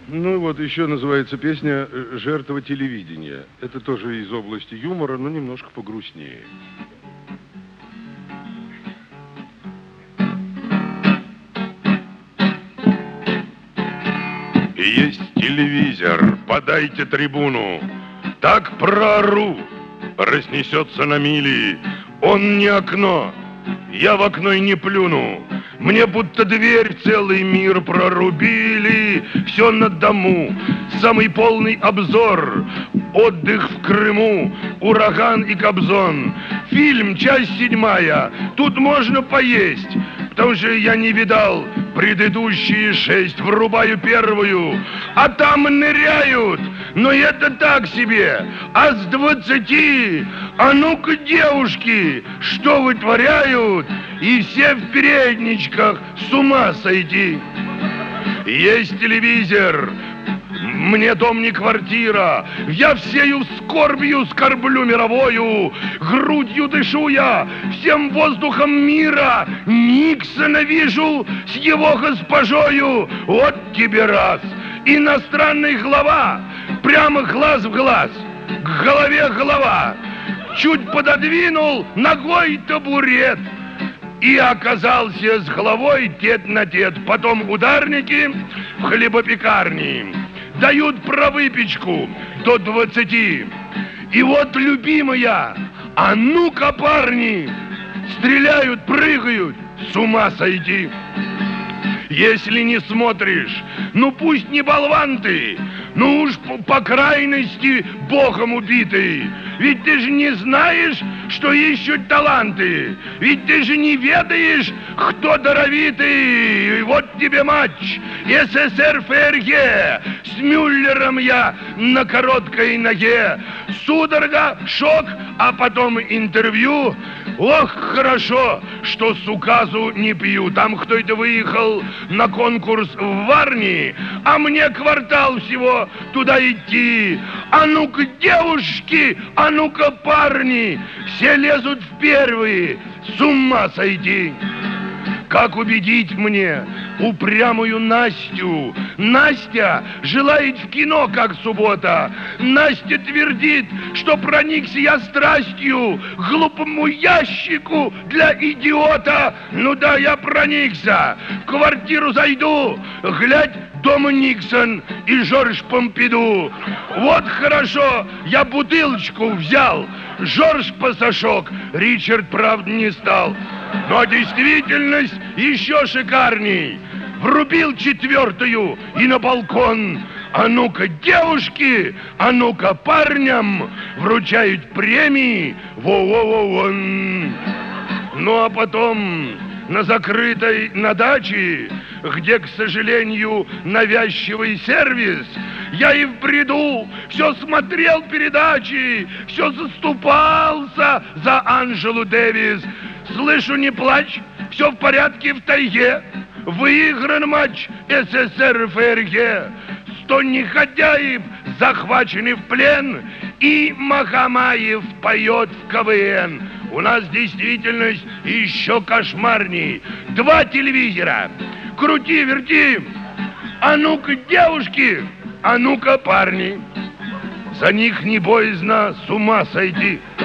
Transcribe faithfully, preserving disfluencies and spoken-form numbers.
Ну вот еще называется песня «Жертва телевидения». Это тоже из области юмора, но немножко погрустнее. Есть телевизор, подайте трибуну. Так проору, разнесется на мили. Он не окно, я в окно и не плюну. Мне будто дверь в целый мир прорубили. Все на дому, самый полный обзор. Отдых в Крыму, ураган и Кобзон. Фильм, часть седьмая, тут можно поесть. Потому что я не видал предыдущие шесть. Врубаю первую, а там ныряют. Но это так себе. А с двадцати, а ну-ка, девушки, что вытворяют? И все в передничках, с ума сойти. Есть телевизор, мне дом не квартира. Я всею скорбью скорблю мировою. Грудью дышу я, всем воздухом мира. Никсона вижу с его госпожою. Вот тебе раз. Иностранный глава, прямо глаз в глаз, к голове голова. Чуть пододвинул ногой табурет и оказался с головой тет на тет. Потом ударники в хлебопекарне дают про выпечку до двадцати. И вот, любимая, а ну-ка, парни, стреляют, прыгают, с ума сойти. Если не смотришь, ну пусть не болван ты, ну уж по, по крайности богом убитый. Ведь ты же не знаешь, что ищут таланты. Ведь ты же не ведаешь, кто даровитый. И вот тебе матч СССР ФРГ. С Мюллером я на короткой ноге. Судорога, шок, а потом интервью. Ох, хорошо, что с указу не пью. Там кто-то выехал на конкурс в Варни, а мне квартал всего туда идти. А ну-ка, девушки, а ну-ка, парни, все лезут в первые, с ума сойти. Как убедить мне упрямую Настю? Настя желает в кино, как суббота. Настя твердит, что проникся я страстью к глупому ящику для идиота. Ну да, я проникся. В квартиру зайду, глядь, дома Никсон и Жорж Помпиду. Вот хорошо, я бутылочку взял. Жорж Пасашок, Ричард, правда, не стал. Но действительность еще шикарней. Врубил четвертую и на балкон. А ну-ка, девушки, а ну-ка, парням вручают премии. Во-во-во-вон. Ну а потом на закрытой, на даче, где, к сожалению, навязчивый сервис, я и в бреду все смотрел передачи, все заступался за Анжелу Дэвис. Слышу, не плачь, все в порядке в тайге. Выигран матч СССР ФРГ. Сто негодяев захвачены в плен, и Магомаев поет в КВН. У нас действительность еще кошмарней. Два телевизора. Крути, верти. А ну-ка, девушки, а ну-ка, парни. За них не боязно с ума сойти.